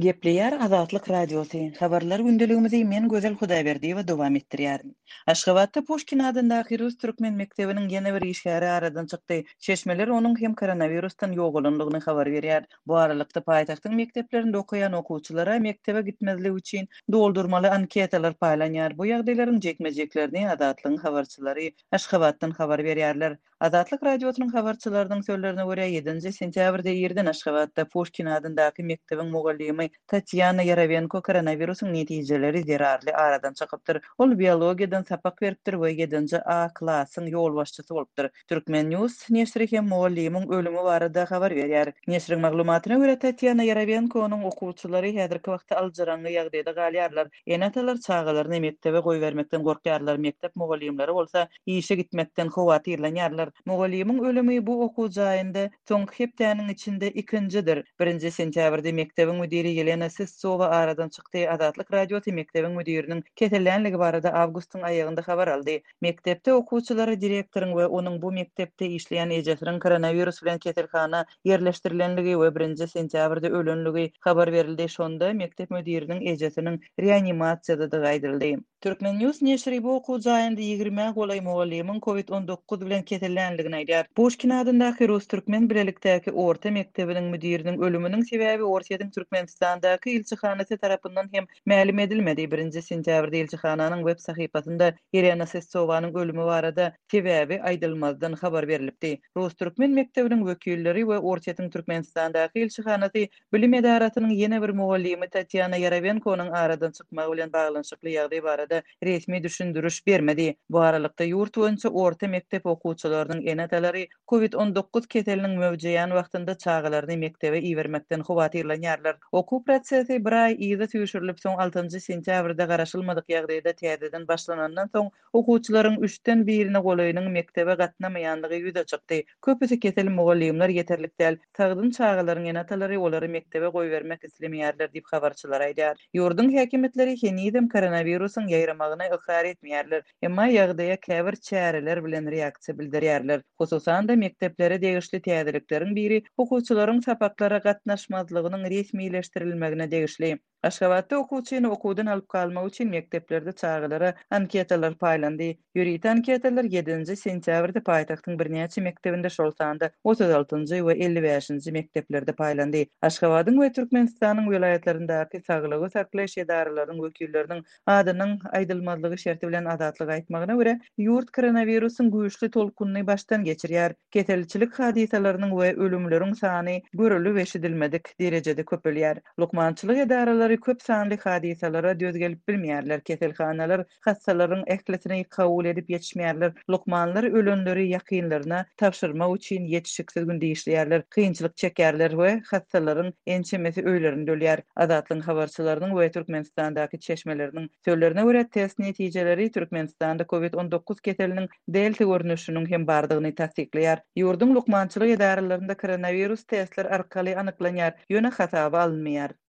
Gepleýär Azatlyk Radiosu. Habarlar gündeligimizi men Gözel Hudaýberdiýewa dowam etdirýär. Aşgabatda Pushkin adyndaky Rus türkmen mektebiniň ýene bir işgäri aradan çykdy. Şeşmeler onuň hem koronavirusdan ýogulanlygyny habar berýär. Bu aralykda paýtagtyň mekteplerinde okuyan okuwçylara mektebe gitmezligi üçin doldurmaly anketalar paýlanýar. Bu ýagdaýlaryň jekmejeklerini Azatlygyň habarçylary Aşgabatdan habar berýärler. Azatlyk Radiosynyň habarçylarynyň sözlerine görä 7 sentýabrda ýerden Aşgabatda Pushkin adyndaky mektebiň mugallimy Tatyana Yaravenko koronavirusyň netijeleri zerarly aradan çykypdyr. Ol biologiýadan sapak beripdir we 7-nji A klasyň ýol başçysy bolupdyr. Türkmen News neşri hem mugallymyň ölümi barada habar berýär. Neşriň maglumatyna görä Tatyana Yaravenko'nyň okuwçylary häzirki wagtda aljyranly ýagdaýda galýarlar. Enatalar çağalaryny mektebe goýbermekden gorkýarlar. Mektep mugallymlary bolsa işe gitmekden howatyrlanýarlar. Mugallymyň ölümi bu okuw jaýynda soňky hepdäniň içinde ikincidir. 1 sentýabrda mektebiň müdiri Yelena Sissova aradan çykdy. Azatlyk Radiosu mektebiň müdiriniň ketelenligi barada awgustyň aýagynda habar aldy. Mektepde okuwçylary direktoryň we onuň bu mektepde işleýän ejesiniň koronavirus bilen ketelhana ýerleşdirilenligi we 1 sentýabrda ölenligi habar berildi. Şonda mektep müdiriniň ejesiniň reanimasiýada gaýdyldy. Türkmen News neşri bu okuw jaýynda 20 golay mugallymyň COVID-19 bilen ketelenligini aýdýar. Pushkin adyndaky Rus türkmen bilelikdäki orta mektebiniň müdiriniň ölüminiň sebäbi Orsiýatyň Türkmenistandaky ilçihanasy tarapyndan hem ma'lum edilmedi. 1 sentýabrda ilçihananyň web sahypasynda Yelena Sessowanyň ölümi barada sebäbi aýdylmazdan habar berilipdi. Rus türkmen mektebiniň wekilleri we Orsiýatyň Türkmenistandaky ilçihanasy bilim edaratynyň ýene bir mugallymy Tatyana Yaravenko'nyň aradan çykmagy bilen baglanyşykly ýagdaý barada resmi düşündürüş bermedi. Bu aralykda ýurt boýunça orta mektep okuwçylarynyň enatalary COVID-19 keteliniň mewjudyan wagtynda çağalaryny mektebe iýermekden howatyrlanýarlar. Okuw prosesi bir aý ýyza süýşürilip soň 6 sentýabrda garaşylmadyk ýagdaýda täzeden başlanandan soň okuwçylaryň 3den birine golaýynyň mektebe gatnamaýanlygy ýüze çykdy. Köpüsi ketel mugallymlar ýeterlik däl. Tagdyn çağalaryň enatalary olary mektebe goýbermek islemýärler diýip habarçylar aýdýar. Ýurdun häkimetleri henüzem koronavirusyň ýaýramagyna ykrar etmeýärler. Emma ýagdaýa käbir çäreler bilen reaksiýa bildirýärler. Hususan da mekteplere degişli täzelikleriň biri okuwçylaryň sapaklara gatnaşmazlygynyň resmileşdirilmegine degişli. Aşgabatda okuwçyny okuwdan alyp kalmak üçin mekteplerde çağalara anketalar paýlandy. Ýürüýän anketalar 7 sentýabrda paýtagtyň birnäçe mektebinde şol sanda 36-njy we 55-nji mekteplerde paýlandy. Aşgabatyň we Türkmenistanyň vilayatlaryndaky saglygy saklaýyş edaralarynyň wekilleriniň adynyň aýdylmazlygy şerti bilen Azatlyk aýtmagyna görä, ýurt koronavirusyň güýçli tolkunyny başdan geçirýär. Ketelçilik hadisalarynyň we ölümleriň sany görülip eşidilmedik derejede köpelýär. Lukmançylyk edaralary köp sanly hadisalara döz gelip bilmeýärler. Ketelhanalar hassalaryň ählesini kabul edip ýetişmeýärler. Lukmanlar ölenleri ýakynlaryna tapşyrmak üçin ýetişiksiz günde işleýärler. Kynçylyk çekýärler we hassalaryň ençemesi öýlerinde ölýär. Azatlyň habarçylarynyň we Türkmenistandaky çeşmeleriniň sözlerine görä test netijeleri Türkmenistanda COVID-19 keteliniň delta görnüşiniň hem bardygyny tasdikleýär. Ýurdun lukmançylyk edaralaryna koronavirus testler arkaly anyklanýar, ýöne hasaba alınmaýar.